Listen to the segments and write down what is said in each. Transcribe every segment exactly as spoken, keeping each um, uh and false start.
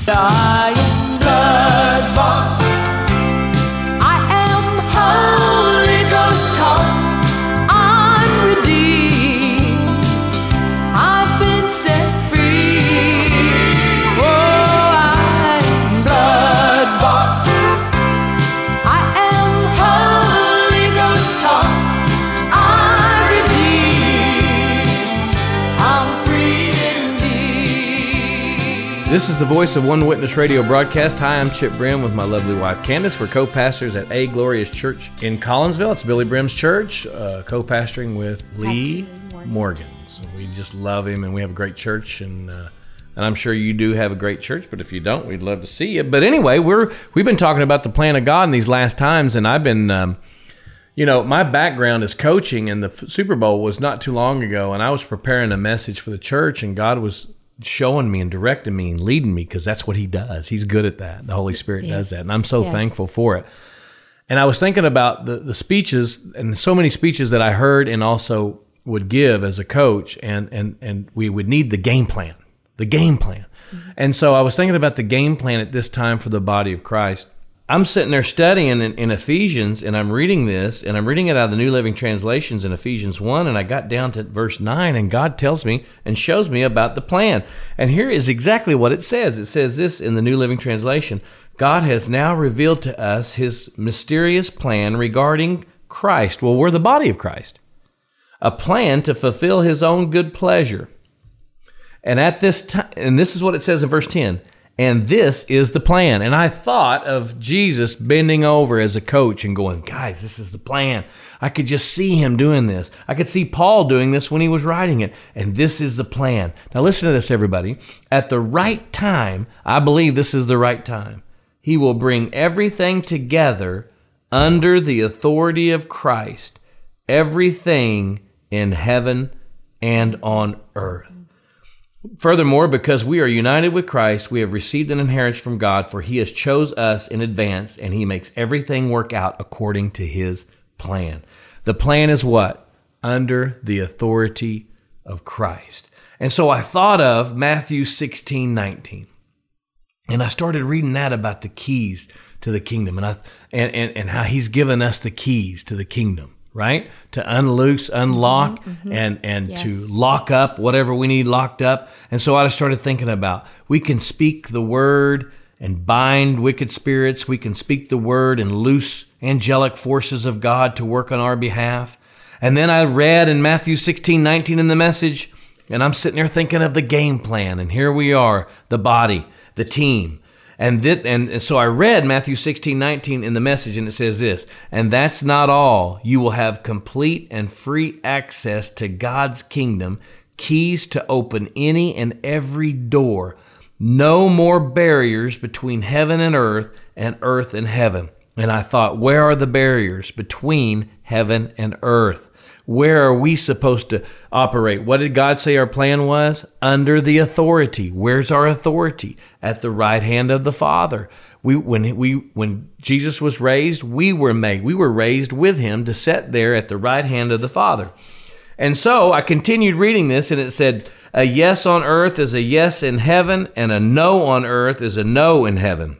I am blood-bought. I am Holy Ghost taught. I'm redeemed. I've been set free. Oh, I am blood-bought. I am Holy Ghost taught. I'm redeemed. I'm free indeed. This is the Voice of One Witness radio broadcast. Hi, I'm Chip Brim with my lovely wife, Candace. We're co-pastors at A Glorious Church in Collinsville. It's Billy Brim's church, uh, co-pastoring with Lee Morgan. So we just love him, and we have a great church, and uh, and I'm sure you do have a great church, but if you don't, we'd love to see you. But anyway, we're, we've been talking about the plan of God in these last times, and I've been, um, you know, my background is coaching, and the Super Bowl was not too long ago, and I was preparing a message for the church, and God was showing me and directing me and leading me, because that's what he does. He's good at that. The Holy Spirit Yes. does that, and I'm so Yes. thankful for it. And I was thinking about the, the speeches, and so many speeches that I heard and also would give as a coach, and and and we would need the game plan, the game plan. Mm-hmm. And so I was thinking about the game plan at this time for the body of Christ. I'm sitting there studying in, in Ephesians, and I'm reading this, and I'm reading it out of the New Living Translations in Ephesians one, and I got down to verse nine, and God tells me and shows me about the plan. And here is exactly what it says. It says this in the New Living Translation: God has now revealed to us his mysterious plan regarding Christ. Well, we're the body of Christ. A plan to fulfill his own good pleasure. And at this time, and this is what it says in verse ten, and this is the plan. And I thought of Jesus bending over as a coach and going, guys, this is the plan. I could just see him doing this. I could see Paul doing this when he was writing it. And this is the plan. Now listen to this, everybody. At the right time, I believe this is the right time, he will bring everything together under the authority of Christ, everything in heaven and on earth. Furthermore, because we are united with Christ, we have received an inheritance from God, for he has chose us in advance, and he makes everything work out according to his plan. The plan is what? Under the authority of Christ. And so I thought of Matthew sixteen nineteen, and I started reading that about the keys to the kingdom, and I and, and, and how he's given us the keys to the kingdom. Right? To unloose, unlock, mm-hmm, mm-hmm. and, and yes. to lock up whatever we need locked up. And so I started thinking about, we can speak the word and bind wicked spirits. We can speak the word and loose angelic forces of God to work on our behalf. And then I read in Matthew sixteen nineteen in the Message, and I'm sitting there thinking of the game plan. And here we are, the body, the team. And, that, and so I read Matthew sixteen nineteen in the Message, and it says this: and that's not all. You will have complete and free access to God's kingdom, keys to open any and every door. No more barriers between heaven and earth and earth and heaven. And I thought, where are the barriers between heaven and earth? Where are we supposed to operate? What did God say our plan was? Under the authority. Where's our authority? At the right hand of the Father. We, when we, when Jesus was raised, we were made. We were raised with him to sit there at the right hand of the Father. And so I continued reading this, and it said, a yes on earth is a yes in heaven, and a no on earth is a no in heaven.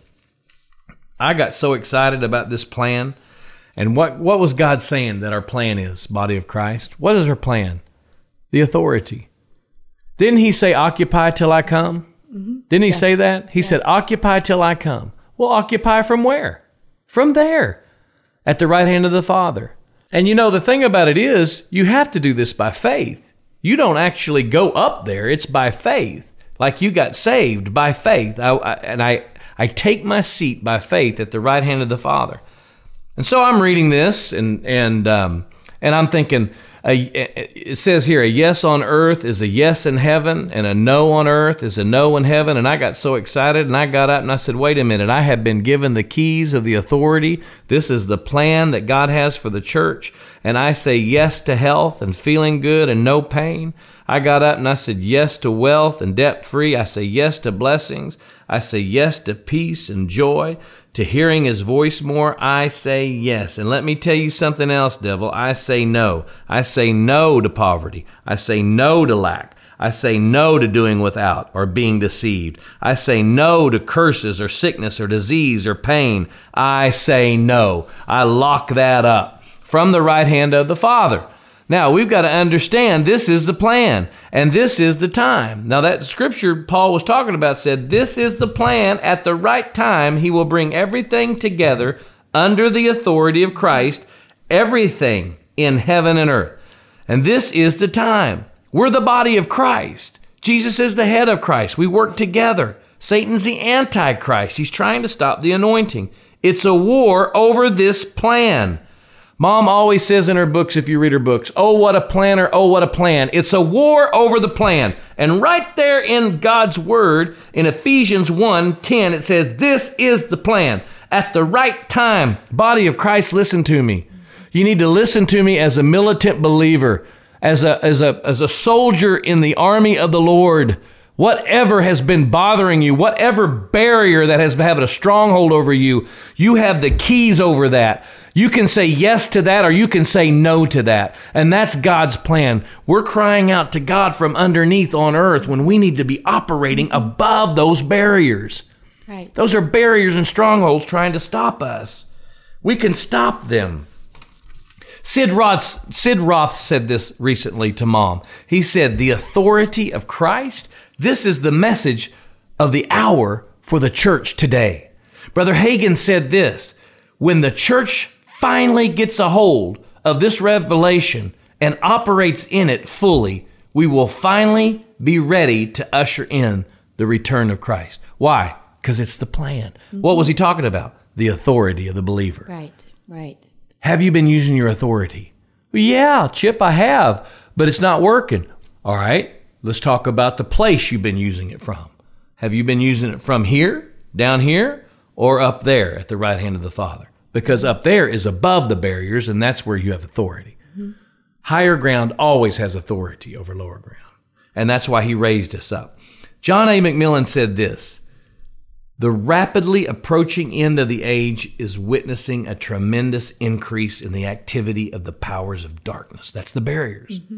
I got so excited about this plan. And what, what was God saying that our plan is, body of Christ? What is our plan? The authority. Didn't he say, occupy till I come? Mm-hmm. Didn't he yes. say that? He yes. said, occupy till I come. Well, occupy from where? From there, at the right hand of the Father. And you know, the thing about it is, you have to do this by faith. You don't actually go up there. It's by faith. Like you got saved by faith. I, I, and I, I take my seat by faith at the right hand of the Father. And so I'm reading this, and and um, and I'm thinking, uh, it says here, a yes on earth is a yes in heaven, and a no on earth is a no in heaven. And I got so excited, and I got up and I said, wait a minute, I have been given the keys of the authority. This is the plan that God has for the church. And I say yes to health and feeling good and no pain. I got up and I said yes to wealth and debt-free. I say yes to blessings. I say yes to peace and joy, to hearing his voice more. I say yes. And let me tell you something else, devil. I say no. I say no to poverty. I say no to lack. I say no to doing without or being deceived. I say no to curses or sickness or disease or pain. I say no. I lock that up from the right hand of the Father. Now, we've got to understand this is the plan, and this is the time. Now, that scripture Paul was talking about said, this is the plan. At the right time, he will bring everything together under the authority of Christ, everything in heaven and earth. And this is the time. We're the body of Christ. Jesus is the head of Christ. We work together. Satan's the Antichrist. He's trying to stop the anointing. It's a war over this plan. Mom always says in her books, if you read her books, oh, what a planner, oh, what a plan. It's a war over the plan. And right there in God's word, in Ephesians one ten, it says, this is the plan. At the right time, body of Christ, listen to me. You need to listen to me as a militant believer, as a, as a, as a soldier in the army of the Lord. Whatever has been bothering you, whatever barrier that has had a stronghold over you, you have the keys over that. You can say yes to that or you can say no to that. And that's God's plan. We're crying out to God from underneath on earth when we need to be operating above those barriers. Right. Those are barriers and strongholds trying to stop us. We can stop them. Sid Roth, Sid Roth said this recently to Mom. He said, the authority of Christ, this is the message of the hour for the church today. Brother Hagin said this, when the church finally gets a hold of this revelation and operates in it fully, we will finally be ready to usher in the return of Christ. Why? Because it's the plan. Mm-hmm. What was he talking about? The authority of the believer. Right, right. Have you been using your authority? Well, yeah, Chip, I have, but it's not working. All right, let's talk about the place you've been using it from. Have you been using it from here, down here, or up there at the right hand of the Father? Because up there is above the barriers, and that's where you have authority. Mm-hmm. Higher ground always has authority over lower ground, and that's why he raised us up. John A. McMillan said this, the rapidly approaching end of the age is witnessing a tremendous increase in the activity of the powers of darkness. That's the barriers. Mm-hmm.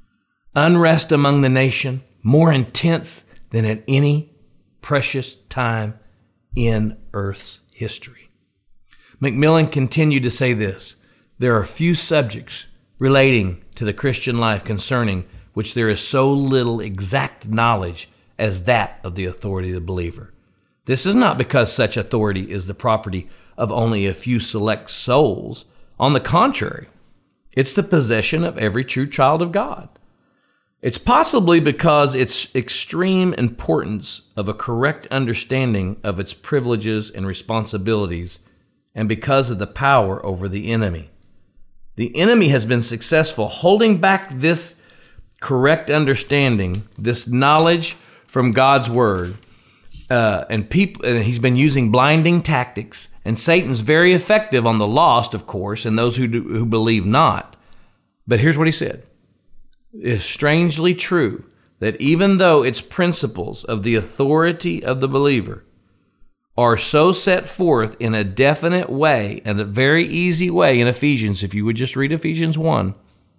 Unrest among the nation, more intense than at any precious time in Earth's history. McMillan continued to say this, there are few subjects relating to the Christian life concerning which there is so little exact knowledge as that of the authority of the believer. This is not because such authority is the property of only a few select souls. On the contrary, it's the possession of every true child of God. It's possibly because its extreme importance of a correct understanding of its privileges and responsibilities, and because of the power over the enemy. The enemy has been successful holding back this correct understanding, this knowledge from God's word. Uh, and people, and he's been using blinding tactics, and Satan's very effective on the lost, of course, and those who do, who believe not. But here's what he said. It is strangely true that even though its principles of the authority of the believer are so set forth in a definite way and a very easy way in Ephesians, if you would just read Ephesians one,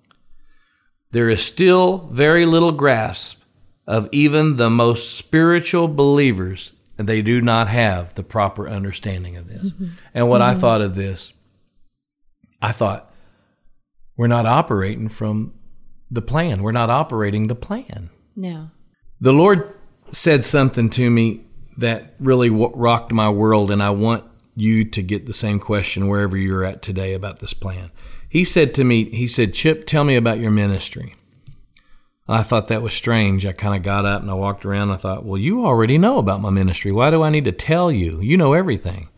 there is still very little grasp of even the most spiritual believers, and they do not have the proper understanding of this. Mm-hmm. And what mm-hmm. I thought of this, I thought, we're not operating from the plan. We're not operating the plan. No. The Lord said something to me that really w- rocked my world, and I want you to get the same question wherever you're at today about this plan. He said to me, he said, Chip, tell me about your ministry. I thought that was strange. I kind of got up and I walked around. And I thought, well, you already know about my ministry. Why do I need to tell you? You know everything.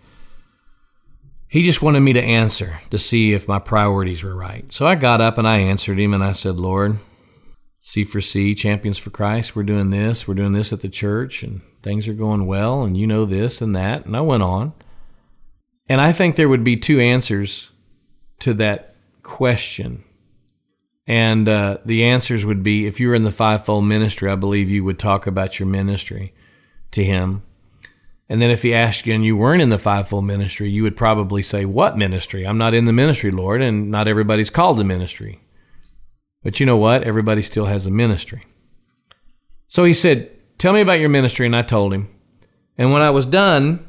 He just wanted me to answer to see if my priorities were right. So I got up and I answered him and I said, Lord, C for C, Champions for Christ, we're doing this. We're doing this at the church and things are going well and you know this and that. And I went on. And I think there would be two answers to that question. And uh, the answers would be, if you were in the fivefold ministry, I believe you would talk about your ministry to him. And then if he asked you and you weren't in the fivefold ministry, you would probably say, what ministry? I'm not in the ministry, Lord, and not everybody's called to ministry. But you know what? Everybody still has a ministry. So he said, tell me about your ministry, and I told him. And when I was done,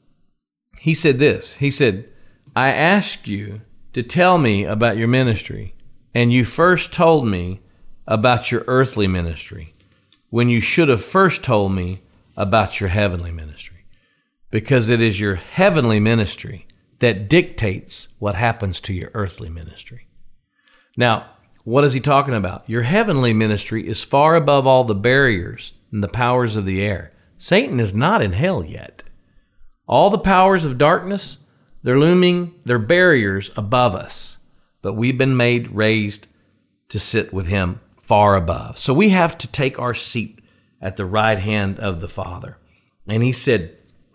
he said this. He said, I asked you to tell me about your ministry, and you first told me about your earthly ministry, when you should have first told me about your heavenly ministry, because it is your heavenly ministry that dictates what happens to your earthly ministry. Now, what is he talking about? Your heavenly ministry is far above all the barriers and the powers of the air. Satan is not in hell yet. All the powers of darkness, they're looming, they're barriers above us. But we've been made, raised to sit with him far above. So we have to take our seat at the right hand of the Father. And he said,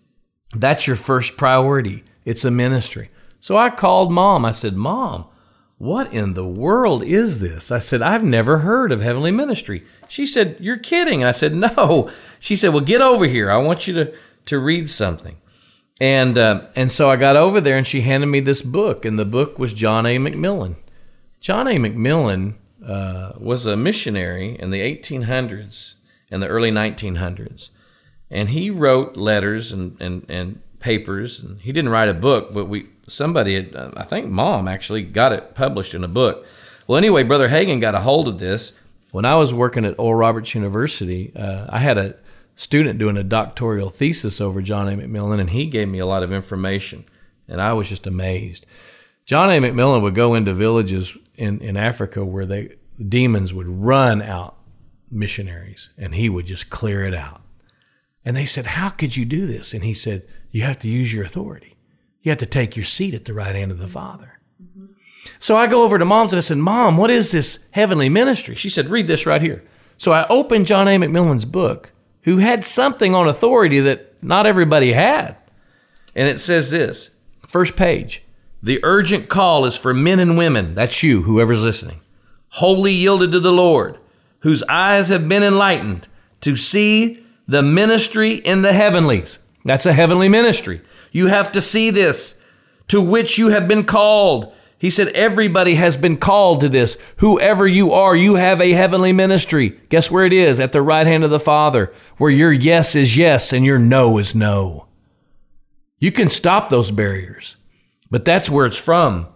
that's your first priority. It's a ministry. So I called Mom. I said, Mom, what in the world is this? I said, I've never heard of heavenly ministry. She said, you're kidding. I said, no. She said, well, get over here. I want you to, to read something. And uh, and so I got over there, and she handed me this book, and the book was John A. McMillan. John A. McMillan uh, was a missionary in the eighteen hundreds and the early nineteen hundreds. And he wrote letters and, and, and papers. And he didn't write a book, but we somebody, had, uh, I think Mom actually got it published in a book. Well, anyway, Brother Hagin got a hold of this. When I was working at Oral Roberts University, uh, I had a student doing a doctoral thesis over John A. McMillan, and he gave me a lot of information, and I was just amazed. John A. McMillan would go into villages in, in Africa where they demons would run out missionaries, and he would just clear it out. And they said, how could you do this? And he said, you have to use your authority. You have to take your seat at the right hand of the Father. Mm-hmm. So I go over to Mom's and I said, Mom, what is this heavenly ministry? She said, read this right here. So I opened John A. McMillan's book, who had something on authority that not everybody had. And it says this, first page, the urgent call is for men and women, that's you, whoever's listening, wholly yielded to the Lord, whose eyes have been enlightened to see the ministry in the heavenlies. That's a heavenly ministry. You have to see this, to which you have been called. He said, everybody has been called to this. Whoever you are, you have a heavenly ministry. Guess where it is? At the right hand of the Father, where your yes is yes and your no is no. You can stop those barriers, but that's where it's from.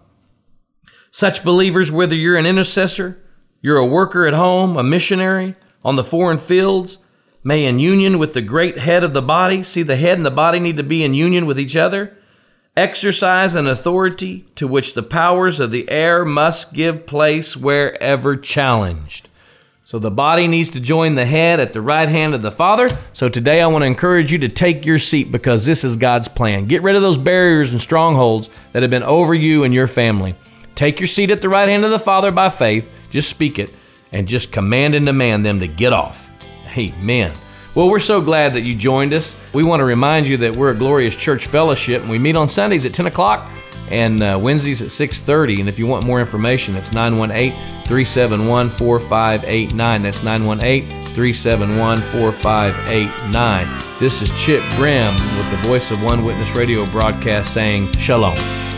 Such believers, whether you're an intercessor, you're a worker at home, a missionary, on the foreign fields, may in union with the great head of the body, see, the head and the body need to be in union with each other, exercise an authority to which the powers of the air must give place wherever challenged. So the body needs to join the head at the right hand of the Father. So today I want to encourage you to take your seat, because this is God's plan. Get rid of those barriers and strongholds that have been over you and your family. Take your seat at the right hand of the Father by faith. Just speak it and just command and demand them to get off. Amen. Well, we're so glad that you joined us. We want to remind you that we're a Glorious Church Fellowship, and we meet on Sundays at ten o'clock and uh, Wednesdays at six thirty. And if you want more information, it's nine one eight, three seven one, four five eight nine. That's nine one eight, three seven one, four five eight nine. This is Chip Grimm with the Voice of One Witness radio broadcast saying Shalom.